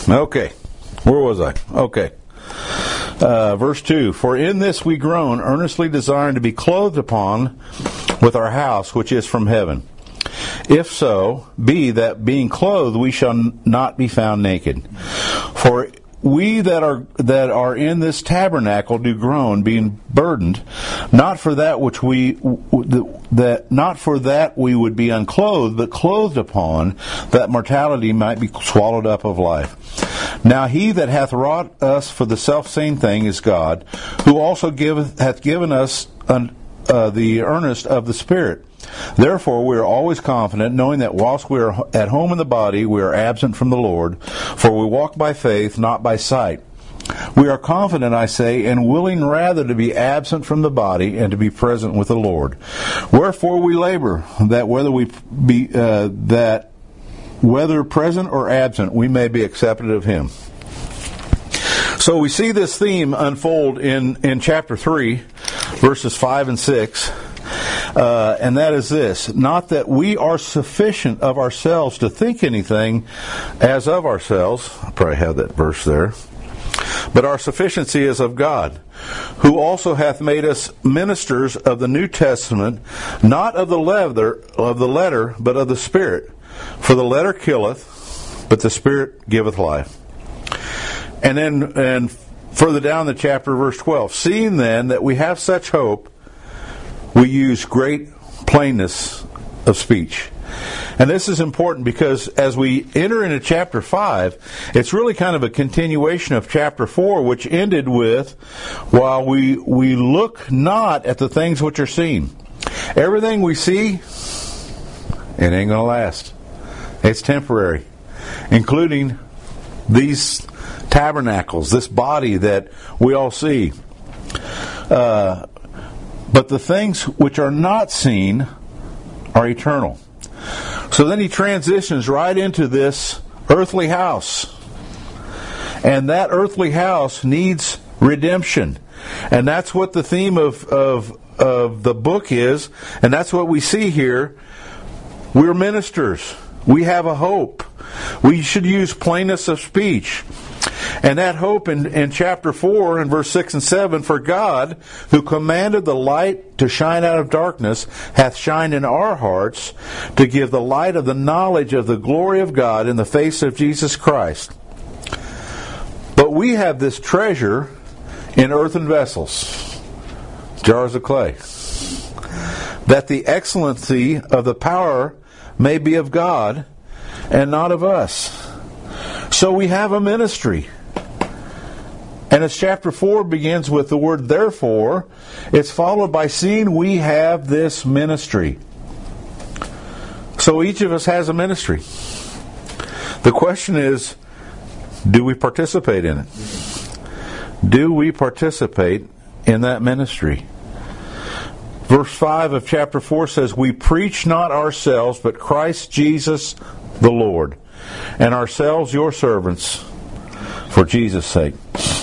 Okay. Where was I? Okay. Verse 2, for in this we groan, earnestly desiring to be clothed upon with our house, which is from heaven. If so, be that being clothed we shall not be found naked. For we that are in this tabernacle do groan, being burdened, not for that we would be unclothed, but clothed upon, that mortality might be swallowed up of life. Now he that hath wrought us for the selfsame thing is God, who also hath given us the earnest of the Spirit. Therefore we are always confident, knowing that whilst we are at home in the body, we are absent from the Lord. For we walk by faith, not by sight. We are confident, I say, and willing rather to be absent from the body and to be present with the Lord. Wherefore we labor, that whether present or absent, we may be accepted of Him. So we see this theme unfold in chapter 3, verses 5 and 6. And that is this, not that we are sufficient of ourselves to think anything as of ourselves. I probably have that verse there. But our sufficiency is of God, who also hath made us ministers of the New Testament, not of the letter, but of the Spirit. For the letter killeth, but the Spirit giveth life. And then further down the chapter, verse 12, seeing then that we have such hope, we use great plainness of speech. And this is important because as we enter into chapter 5, it's really kind of a continuation of chapter 4, which ended with, while we look not at the things which are seen. Everything we see, it ain't going to last. It's temporary, including these tabernacles, this body that we all see. But the things which are not seen are eternal. So then he transitions right into this earthly house. And that earthly house needs redemption. And that's what the theme of the book is. And that's what we see here. We're ministers. We have a hope. We should use plainness of speech. And that hope in chapter 4 and verse 6 and 7, for God, who commanded the light to shine out of darkness, hath shined in our hearts to give the light of the knowledge of the glory of God in the face of Jesus Christ. But we have this treasure in earthen vessels, jars of clay, that the excellency of the power may be of God and not of us. So we have a ministry. And as chapter 4 begins with the word therefore, it's followed by seeing we have this ministry. So each of us has a ministry. The question is, do we participate in it? Do we participate in that ministry? Verse 5 of chapter 4 says, we preach not ourselves, but Christ Jesus the Lord, and ourselves your servants for Jesus' sake.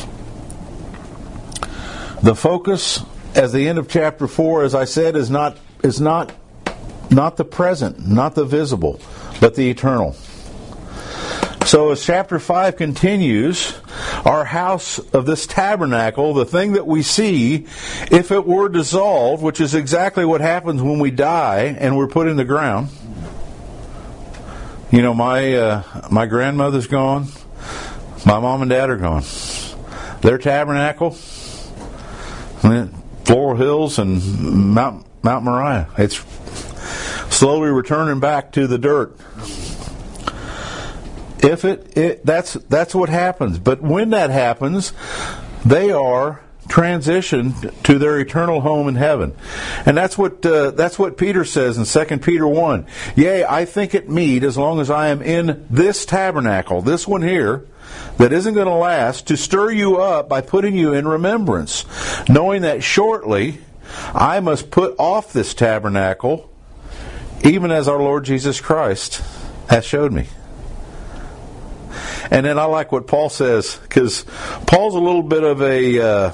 The focus at the end of chapter 4, as I said, is not the present, not the visible, but the eternal. So as chapter 5 continues, our house of this tabernacle, the thing that we see, if it were dissolved, which is exactly what happens when we die and we're put in the ground. You know, my grandmother's gone. My mom and dad are gone. Their tabernacle, Floral Hills and Mount Moriah. It's slowly returning back to the dirt. If that's what happens. But when that happens, they are transitioned to their eternal home in heaven. And that's what Peter says in 2 Peter 1. Yea, I think it meet, as long as I am in this tabernacle, this one here, that isn't going to last, to stir you up by putting you in remembrance, knowing that shortly I must put off this tabernacle, even as our Lord Jesus Christ hath showed me. And then I like what Paul says, because Paul's a little bit of a,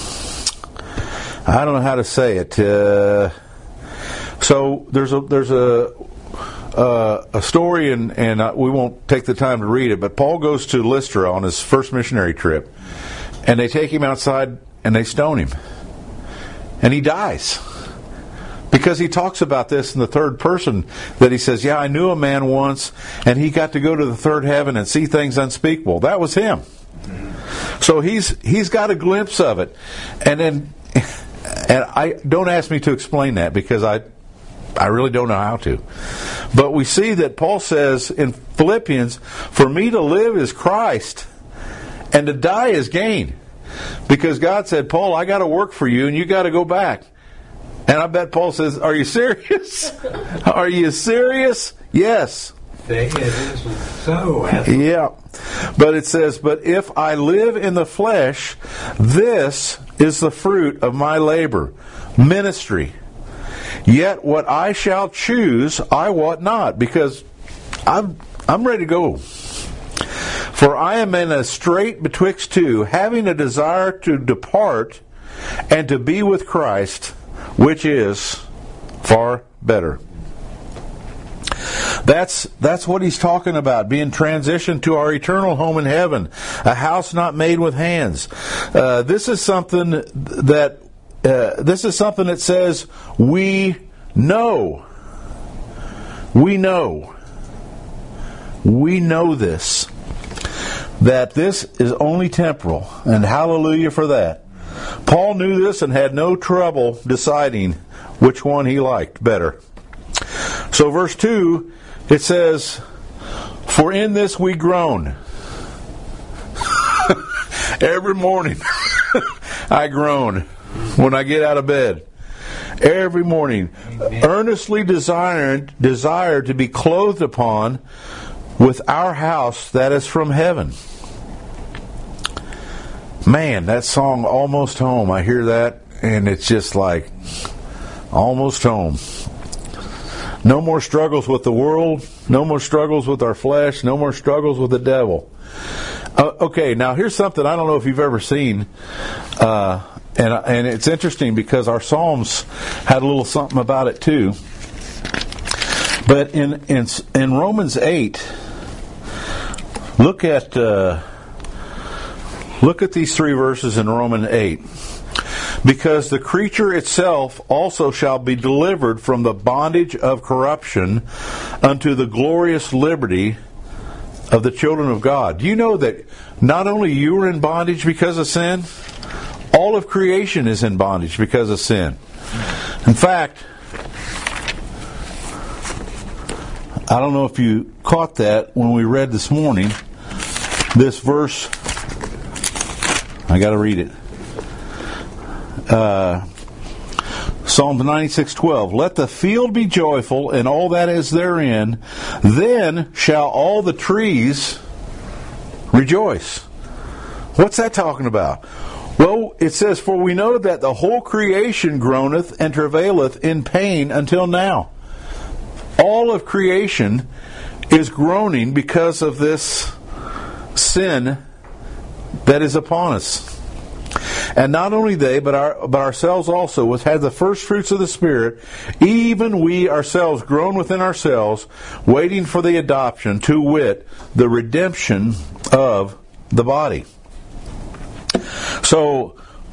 I don't know how to say it. So there's a a story, and we won't take the time to read it, but Paul goes to Lystra on his first missionary trip, and they take him outside and they stone him. And he dies. Because he talks about this in the third person, that he says, yeah, I knew a man once, and he got to go to the third heaven and see things unspeakable. That was him. So he's got a glimpse of it. And I don't ask me to explain that, because I really don't know how to. But we see that Paul says in Philippians, for me to live is Christ, and to die is gain. Because God said, Paul, I got to work for you, and you got to go back. And I bet Paul says, are you serious? Are you serious? Yes. Yeah. But it says, but if I live in the flesh, this is the fruit of my labor, ministry. Yet what I shall choose, I wot not, because I'm ready to go. For I am in a strait betwixt two, having a desire to depart and to be with Christ, which is far better. That's what he's talking about, being transitioned to our eternal home in heaven, a house not made with hands. This is something that says we know. We know this. That this is only temporal, and hallelujah for that. Paul knew this and had no trouble deciding which one he liked better. So verse 2, it says, for in this we groan. Every morning I groan when I get out of bed. Every morning. Earnestly desire to be clothed upon with our house that is from heaven. Man, that song, Almost Home, I hear that, and it's just like, almost home. No more struggles with the world, no more struggles with our flesh, no more struggles with the devil. Okay, now here's something I don't know if you've ever seen, and it's interesting because our Psalms had a little something about it too. But in Romans 8, look at these 3 verses in Romans 8. Because the creature itself also shall be delivered from the bondage of corruption unto the glorious liberty of the children of God. Do you know that not only you are in bondage because of sin, all of creation is in bondage because of sin. In fact, I don't know if you caught that when we read this morning, this verse. I got to read it. Psalm 96:12. Let the field be joyful and all that is therein. Then shall all the trees rejoice. What's that talking about? Well, it says, for we know that the whole creation groaneth and travaileth in pain until now. All of creation is groaning because of this sin that is upon us. And not only they, but ourselves also, which had the first fruits of the Spirit, even we ourselves groan within ourselves, waiting for the adoption, to wit, the redemption of the body. So,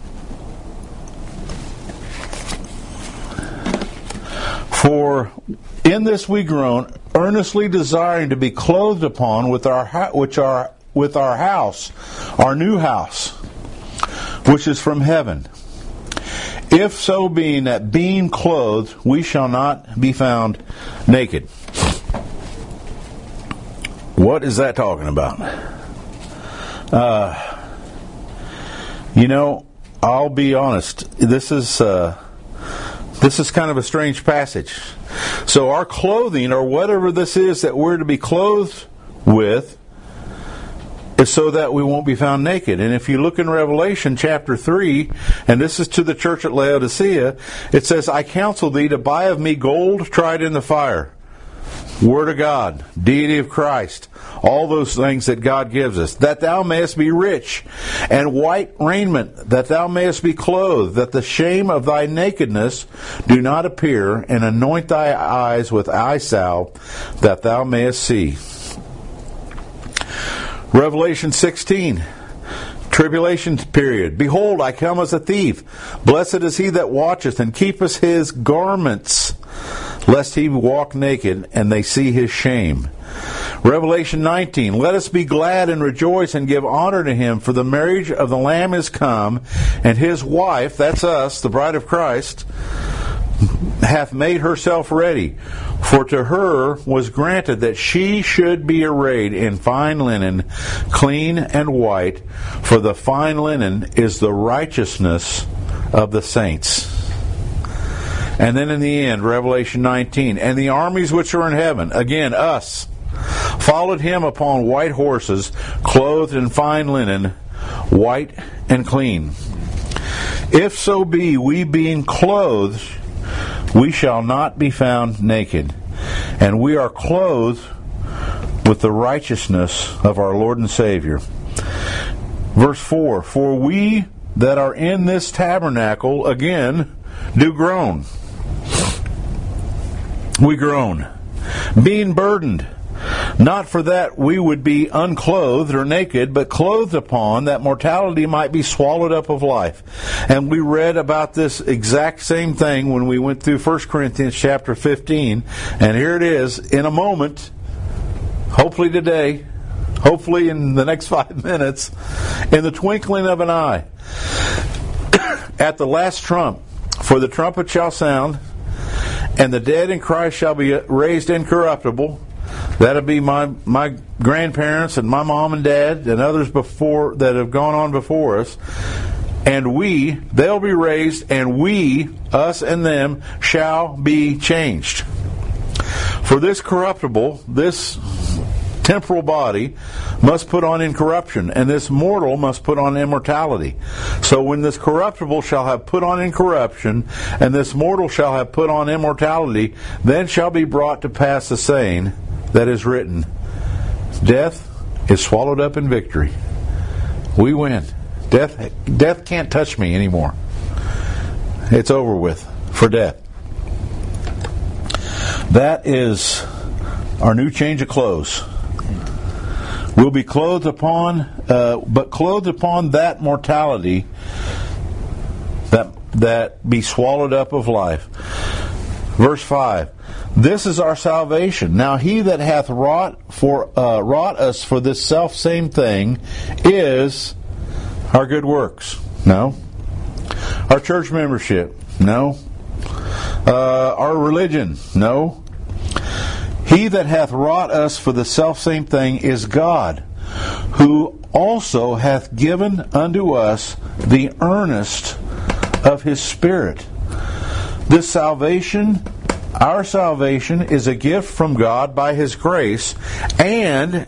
for in this we groan, earnestly desiring to be clothed upon with our house, our new house, which is from heaven. If so being that being clothed, we shall not be found naked. What is that talking about? I'll be honest. This is kind of a strange passage. So our clothing, or whatever this is that we're to be clothed with, is so that we won't be found naked. And if you look in Revelation chapter 3, and this is to the church at Laodicea, it says, I counsel thee to buy of me gold tried in the fire, Word of God, deity of Christ, all those things that God gives us, that thou mayest be rich, and white raiment, that thou mayest be clothed, that the shame of thy nakedness do not appear, and anoint thy eyes with eye salve, that thou mayest see. Revelation 16. Tribulation period. Behold, I come as a thief. Blessed is he that watcheth and keepeth his garments, lest he walk naked and they see his shame. Revelation 19. Let us be glad and rejoice and give honor to him, for the marriage of the Lamb is come, and his wife, that's us, the bride of Christ, hath made herself ready. For to her was granted that she should be arrayed in fine linen, clean and white, for the fine linen is the righteousness of the saints. And then in the end, Revelation 19, and the armies which are in heaven, again us, followed him upon white horses, clothed in fine linen, white and clean. If so be we being clothed, we shall not be found naked. And we are clothed with the righteousness of our Lord and Savior. Verse 4, for we that are in this tabernacle, again, do groan. We groan, being burdened, not for that we would be unclothed or naked, but clothed upon, that mortality might be swallowed up of life. And we read about this exact same thing when we went through 1 Corinthians chapter 15. And here it is, in a moment, hopefully today, hopefully in the next 5 minutes, in the twinkling of an eye, at the last trump, for the trumpet shall sound, and the dead in Christ shall be raised incorruptible. That'll be my grandparents and my mom and dad and others before that have gone on before us. And they'll be raised, and we, us and them, shall be changed. For this corruptible, this temporal body, must put on incorruption, and this mortal must put on immortality. So when this corruptible shall have put on incorruption, and this mortal shall have put on immortality, then shall be brought to pass the saying that is written, death is swallowed up in victory. We win. Death can't touch me anymore. It's over with for death. That is our new change of clothes. We'll be clothed upon, but clothed upon that mortality that be swallowed up of life. Verse 5. This is our salvation. Now he that hath wrought us for this self same thing is our good works. No. Our church membership. No. Our religion. No. He that hath wrought us for the self same thing is God, who also hath given unto us the earnest of his Spirit. This salvation, our salvation, is a gift from God by his grace, but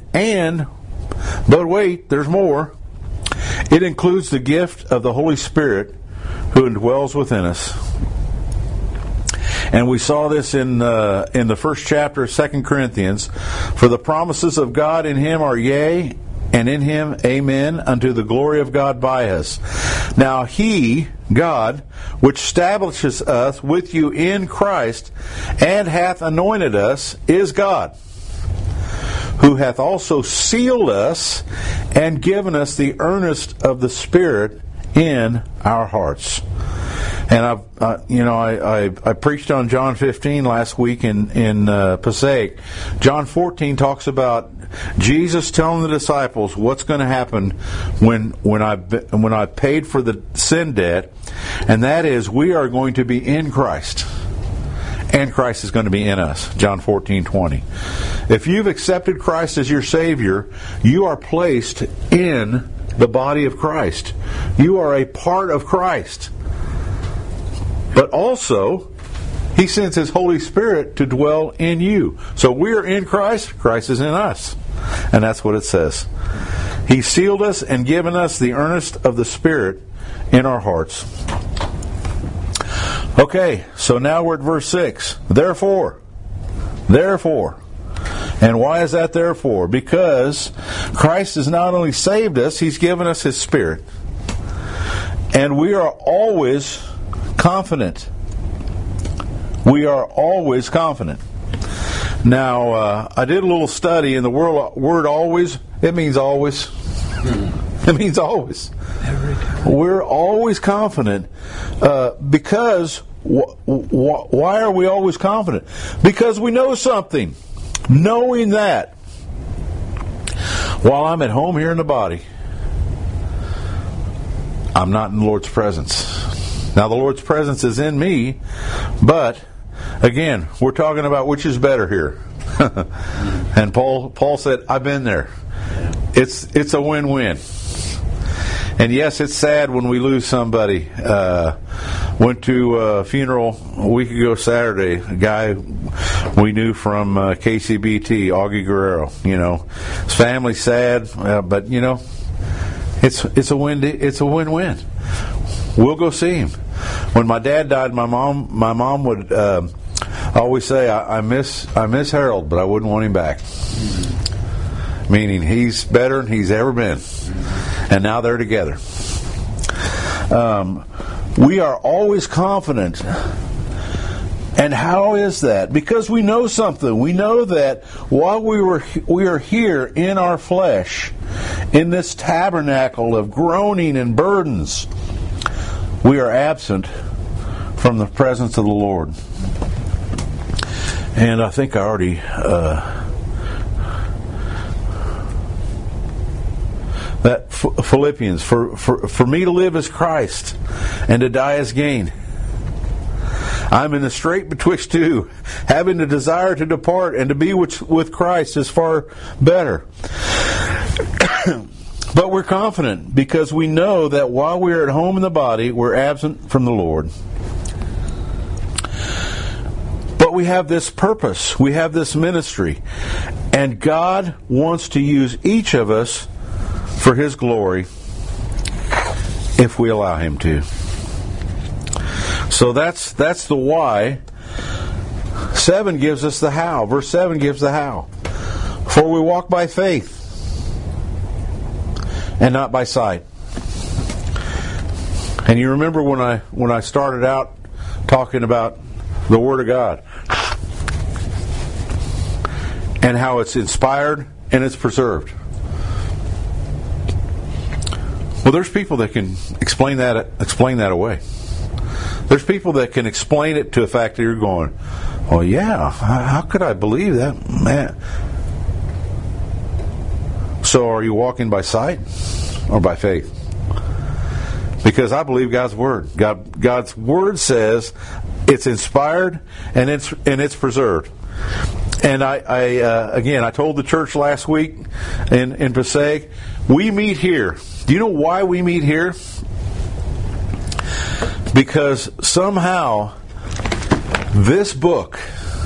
wait, there's more. It includes the gift of the Holy Spirit who indwells within us. And we saw this in the first chapter of 2 Corinthians. For the promises of God in him are yea, and in him amen, unto the glory of God by us. Now he, God, which establishes us with you in Christ, and hath anointed us, is God, who hath also sealed us and given us the earnest of the Spirit in our hearts. And I preached on John 15 last week in Passaic. John 14 talks about Jesus telling the disciples what's going to happen when I paid for the sin debt, and that is we are going to be in Christ, and Christ is going to be in us. John 14:20. If you've accepted Christ as your Savior, you are placed in the body of Christ. You are a part of Christ. But also, he sends his Holy Spirit to dwell in you. So we're in Christ, Christ is in us. And that's what it says. He sealed us and given us the earnest of the Spirit in our hearts. Okay, so now we're at verse 6. Therefore. And why is that there for? Because Christ has not only saved us, He's given us His Spirit. And we are always confident. We are always confident. Now, I did a little study, and the word always, it means always. It means always. We're always confident because, why are we always confident? Because we know something. Knowing that while I'm at home here in the body, I'm not in the Lord's presence. Now, the Lord's presence is in me, but again, we're talking about which is better here. And Paul said, I've been there. It's a win-win. And yes, it's sad when we lose somebody. Went to a funeral a week ago Saturday. A guy we knew from KCBT, Augie Guerrero. You know, his family's sad, but you know, it's a win-win. We'll go see him. When my dad died, my mom would always say, I miss Harold, but I wouldn't want him back. Meaning he's better than he's ever been. And now they're together. We are always confident. And how is that? Because we know something. We know that while we are here in our flesh, in this tabernacle of groaning and burdens, we are absent from the presence of the Lord. And I think I already that Philippians, for me to live as Christ and to die as gain. I'm in the strait betwixt two, having the desire to depart and to be with Christ is far better. But we're confident because we know that while we're at home in the body, we're absent from the Lord. But we have this purpose, we have this ministry, and God wants to use each of us for His glory if we allow Him to. So that's the why. 7 gives us the how. Verse 7 gives the how. For we walk by faith and not by sight. And you remember when I started out talking about the Word of God and how it's inspired and it's preserved. Well, there's people that can explain that away. There's people that can explain it to the fact that you're going, oh yeah, how could I believe that? Man. So are you walking by sight or by faith? Because I believe God's Word. God's Word says it's inspired and it's preserved. And I told the church last week in Passaic, we meet here. Do you know why we meet here? Because somehow this book,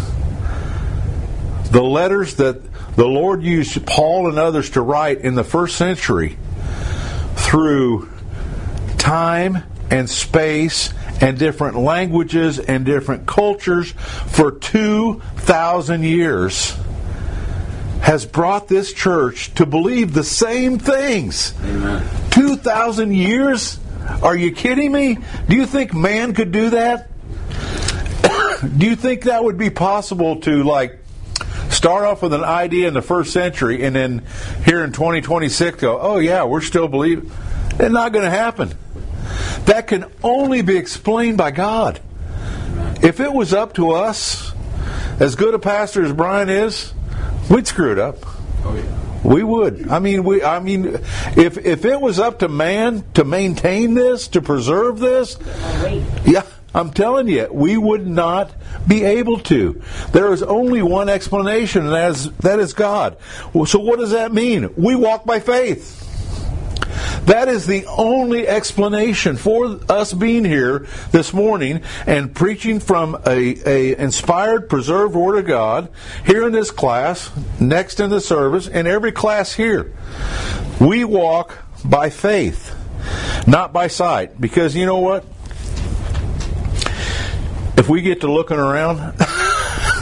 the letters that the Lord used Paul and others to write in the first century, through time and space and different languages and different cultures for 2,000 years, has brought this church to believe the same things. Amen. 2,000 years? Are you kidding me? Do you think man could do that? Do you think that would be possible to start off with an idea in the first century and then here in 2026 go, oh yeah, we're still believing? It's not going to happen. That can only be explained by God. If it was up to us, as good a pastor as Brian is, we'd screw it up. Oh, yeah. We would. If it was up to man to maintain this, to preserve this, yeah, I'm telling you, we would not be able to. There is only one explanation, and that is God. Well, so what does that mean? We walk by faith. That is the only explanation for us being here this morning and preaching from a inspired, preserved Word of God here in this class, next in the service, and every class here. We walk by faith, not by sight. Because you know what? If we get to looking around,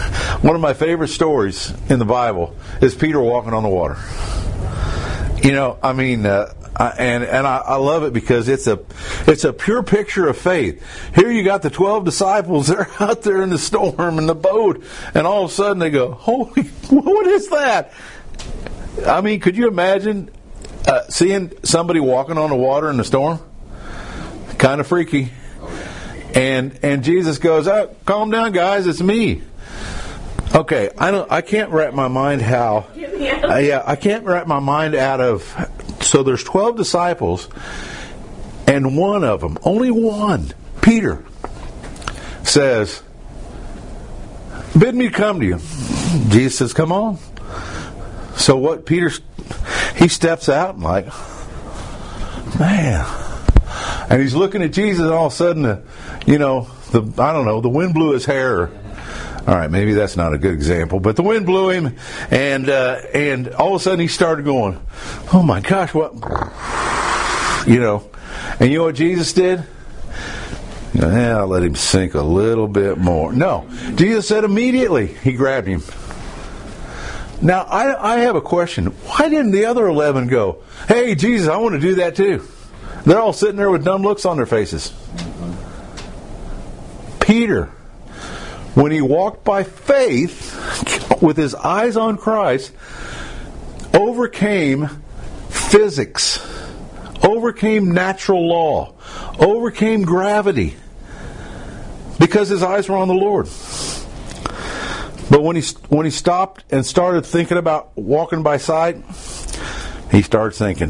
One of my favorite stories in the Bible is Peter walking on the water. You know, I mean, I love it because it's a pure picture of faith. Here you got the 12 disciples, they're out there in the storm in the boat, and all of a sudden they go, "Holy, what is that?" I mean, could you imagine seeing somebody walking on the water in the storm? Kind of freaky. And Jesus goes, "Oh, calm down, guys, it's me." Okay, I can't wrap my mind how. I can't wrap my mind out of. So there's 12 disciples, and one of them, only one, Peter, says, "Bid me come to you." Jesus says, "Come on." So what? Peter, he steps out and like, man, and he's looking at Jesus, and all of a sudden, the wind blew his hair. All right, maybe that's not a good example, but the wind blew him, and all of a sudden he started going, "Oh my gosh, what?" And you know what Jesus did? I'll let him sink a little bit more. No, Jesus said immediately he grabbed him. Now I have a question. Why didn't the other 11 go, "Hey Jesus, I want to do that too"? They're all sitting there with dumb looks on their faces. Peter, when he walked by faith, with his eyes on Christ, overcame physics, overcame natural law, overcame gravity, because his eyes were on the Lord. But when he stopped and started thinking about walking by sight, he started sinking.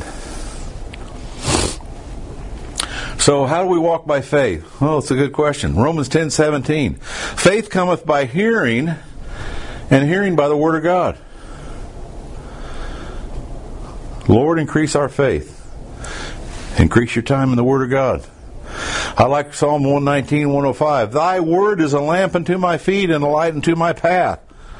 So how do we walk by faith? Well, it's a good question. Romans 10:17. Faith cometh by hearing, and hearing by the Word of God. Lord, increase our faith. Increase your time in the Word of God. I like Psalm 119, 105. Thy Word is a lamp unto my feet and a light unto my path.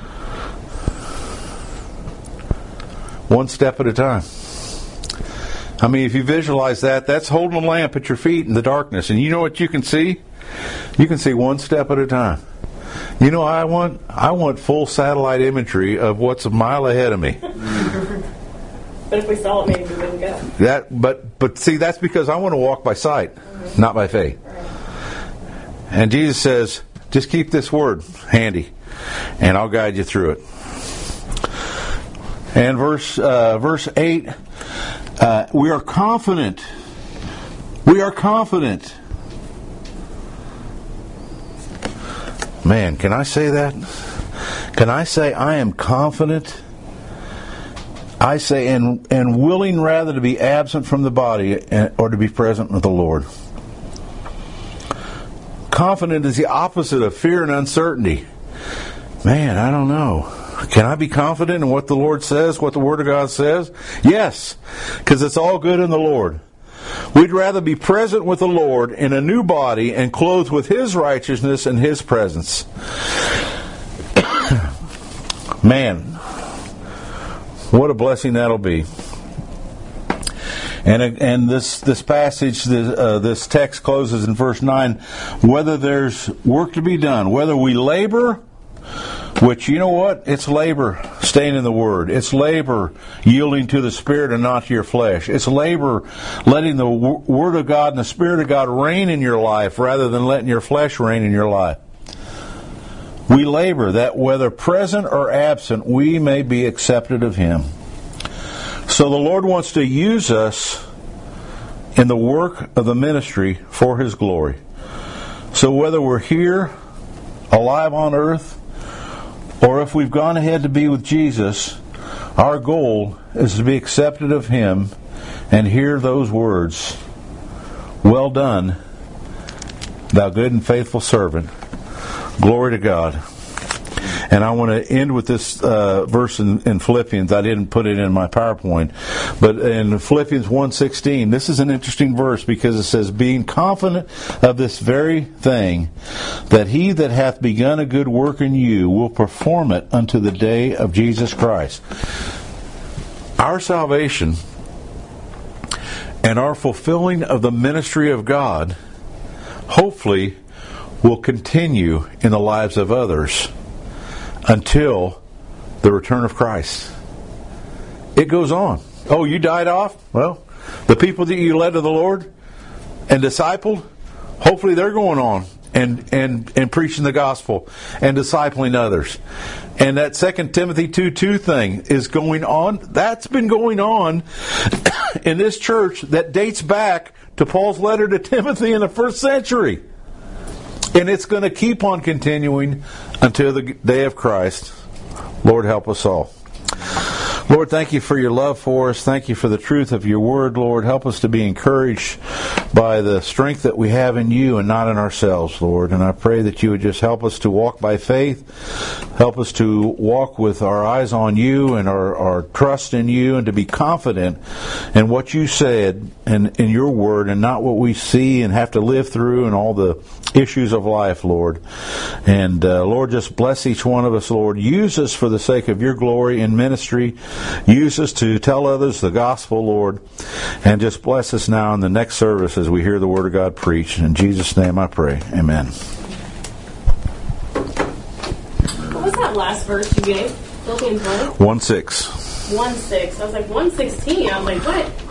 One step at a time. I mean, if you visualize that, that's holding a lamp at your feet in the darkness. And you know what you can see? You can see one step at a time. You know, I want full satellite imagery of what's a mile ahead of me. But if we saw it, maybe we wouldn't go. But see, that's because I want to walk by sight, not by faith. Right. And Jesus says, just keep this word handy, and I'll guide you through it. And verse 8, we are confident. We are confident. Man, can I say that? Can I say I am confident? I say, and willing rather to be absent from the body or to be present with the Lord. Confident is the opposite of fear and uncertainty. Man, I don't know. Can I be confident in what the Lord says, what the Word of God says? Yes, because it's all good in the Lord. We'd rather be present with the Lord in a new body and clothed with His righteousness and His presence. Man, what a blessing that'll be. And this passage, this text closes in verse 9. Whether there's work to be done, whether we labor, which, you know what? It's labor staying in the Word. It's labor yielding to the Spirit and not to your flesh. It's labor letting the Word of God and the Spirit of God reign in your life rather than letting your flesh reign in your life. We labor that whether present or absent, we may be accepted of Him. So the Lord wants to use us in the work of the ministry for His glory. So whether we're here, alive on earth, or if we've gone ahead to be with Jesus, our goal is to be accepted of Him and hear those words, "Well done, thou good and faithful servant." Glory to God. And I want to end with this verse in Philippians. I didn't put it in my PowerPoint. But in Philippians 1:16, this is an interesting verse because it says, being confident of this very thing, that He that hath begun a good work in you will perform it unto the day of Jesus Christ. Our salvation and our fulfilling of the ministry of God, hopefully, will continue in the lives of others until the return of Christ. It goes on. Oh, you died off? Well, the people that you led to the Lord and discipled, hopefully they're going on and preaching the gospel and discipling others. And that 2 Timothy 2:2 thing is going on. That's been going on in this church that dates back to Paul's letter to Timothy in the 1st century. And it's going to keep on continuing until the day of Christ. Lord, help us all. Lord, thank you for your love for us. Thank you for the truth of your word, Lord. Help us to be encouraged by the strength that we have in you and not in ourselves, Lord. And I pray that you would just help us to walk by faith. Help us to walk with our eyes on you and our trust in you, and to be confident in what you said and in your word, and not what we see and have to live through and all the issues of life, Lord. And Lord, just bless each one of us, Lord. Use us for the sake of your glory in ministry. Use us to tell others the gospel, Lord. And just bless us now in the next service as we hear the word of God preached. In Jesus' name I pray. Amen. What was that last verse you gave? Philippians 1? 1:6. 1:6. I was like, 1:16. I was like, what?